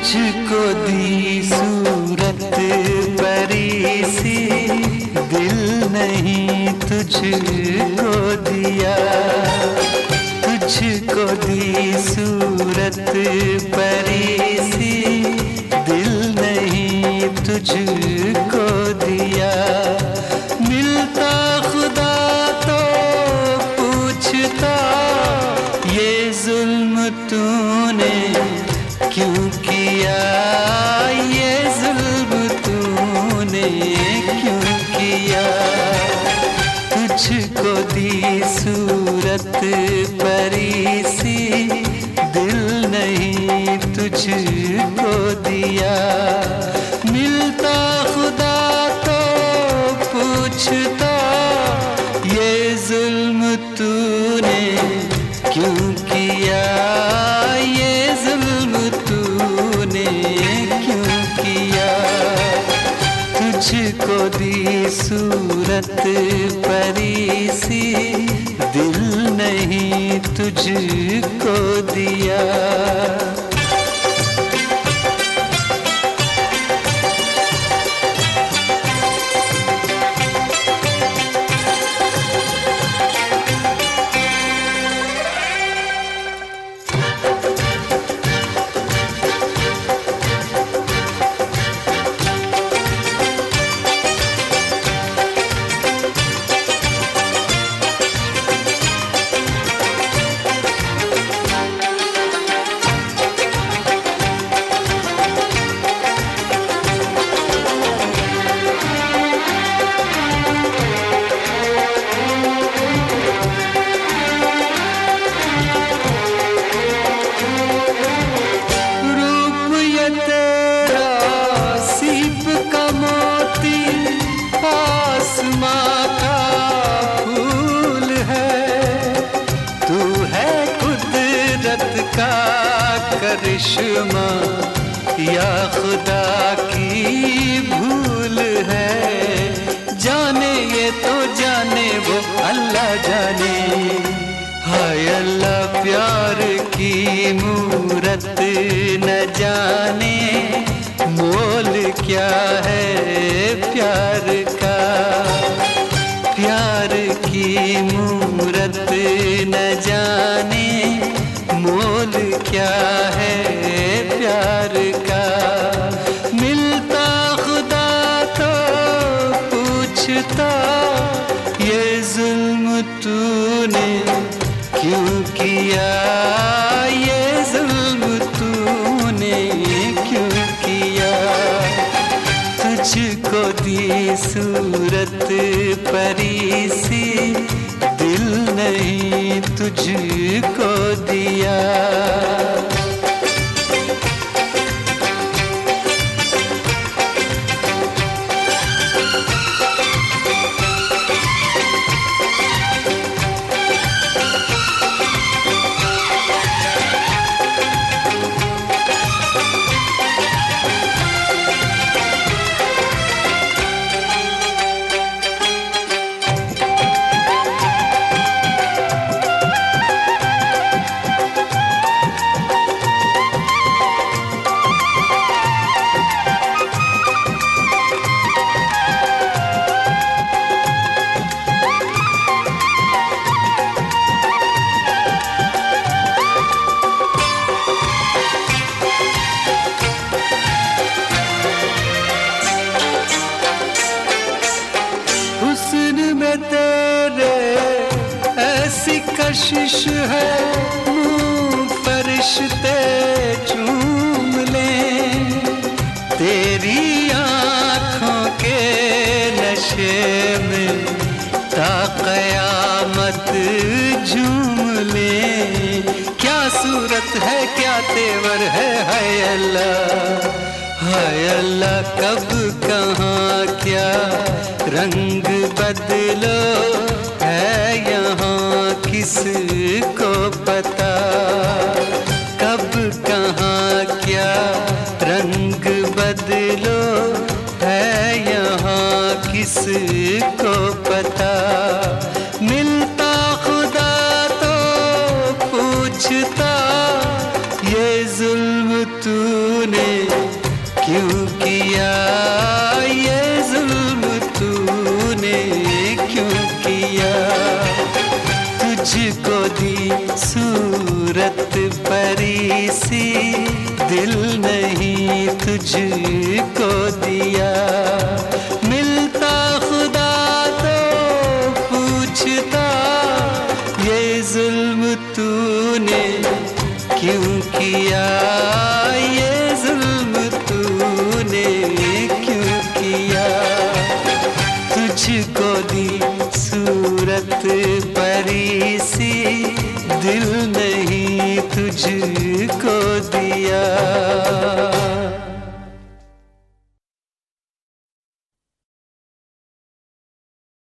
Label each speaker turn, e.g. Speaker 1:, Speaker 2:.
Speaker 1: तुझको दी सूरत परी सी, दिल नहीं तुझको दिया। तुझको दी सूरत परी सी, दिल नहीं तुझको दिया। मिलता खुदा तो पूछता, ये जुल्म तूने क्यों किया? ये जुल्म तूने क्यों किया? तुझको दी सूरत परी सी, दिल नहीं तुझको दिया। मिलता खुदा तो पूछता, ये जुल्म तूने क्यों किया? ये जुल्म तूने क्यों किया? तुझको दी सूरत परी सी, दिल नहीं तुझको दिया। करिश्मा या खुदा की भूल है, जाने ये तो जाने वो अल्लाह जाने। हाय अल्लाह प्यार की मूरत न जाने, मोल क्या है प्यार का। प्यार की मूरत न जाने, मोल क्या है प्यार का। मिलता खुदा तो पूछता, ये जुल्म तूने क्यों किया? ये जुल्म तूने क्यों किया? तुझको दी सूरत परी सी, दिल नहीं तुझको दिया। तेरे ऐसी कशिश है, मुँह फरिश्ते चूम लें। तेरी आँखों के नशे में ता क़यामत झूम लें। क्या सूरत है क्या तेवर है, हाय अल्लाह हाय अल्लाह। कब कहाँ क्या रंग बदलो है यहाँ किसको पता। कब कहाँ क्या रंग बदलो है यहाँ किसको पता। मिलता खुदा तो पूछता, ये जुल्म तूने क्यों किया, ये जुल्म तूने क्यों किया। तुझको दी सूरत परी सी, दिल नहीं तुझको दिया। मिलता खुदा तो पूछता, ये जुल्म तूने क्यों किया, ये जुल्म तूने क्यों किया। तुझको